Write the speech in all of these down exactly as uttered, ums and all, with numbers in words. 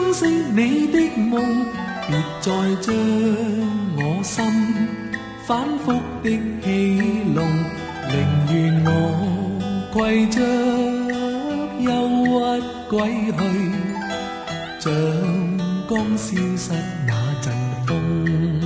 飾你的夢，別再將我心反覆的戲弄，寧願我攜着憂鬱歸去，像剛消失那陣風。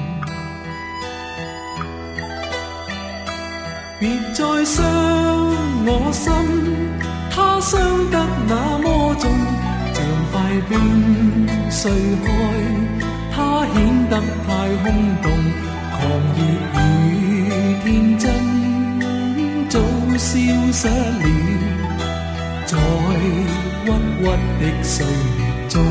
別再傷我心，它傷得那麼重，像塊冰碎開，它顯得太空洞，狂熱與天真早消失了，在鬱鬱的歲月中。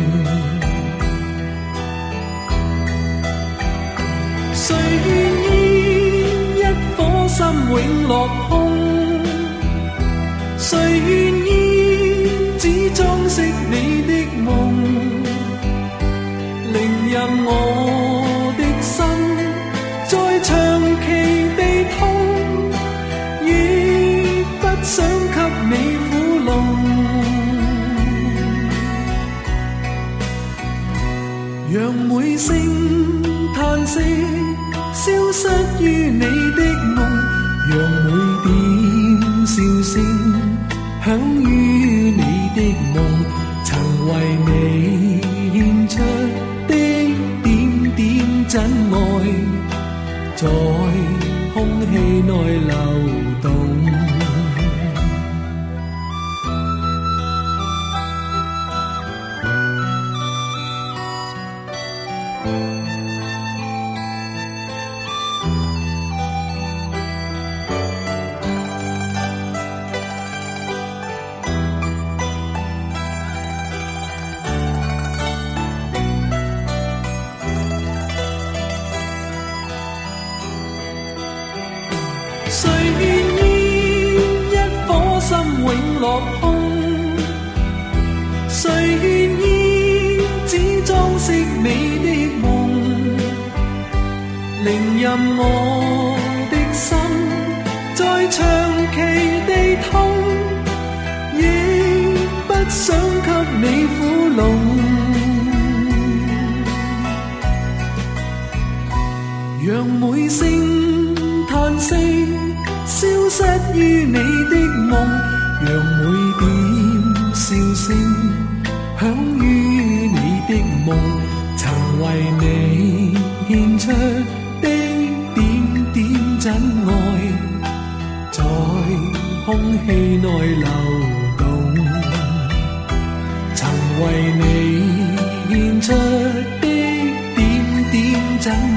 誰願意一顆心永落空？誰願意只裝飾你的夢？寧任我的心再長期地痛，亦不想給你苦弄。讓每聲嘆息消失於你的夢，讓每點笑聲響於你的夢，曾為你獻出的點點真愛，在空氣內流動。誰願意一顆心永落空？誰願意只裝飾你的夢？寧任我的心再長期地痛，亦不想給你苦弄。讓每聲嘆息消失於你的夢，讓每點笑聲響於你的夢，曾為你獻出的點點真愛，在空氣內流動，曾為你獻出的點點真愛。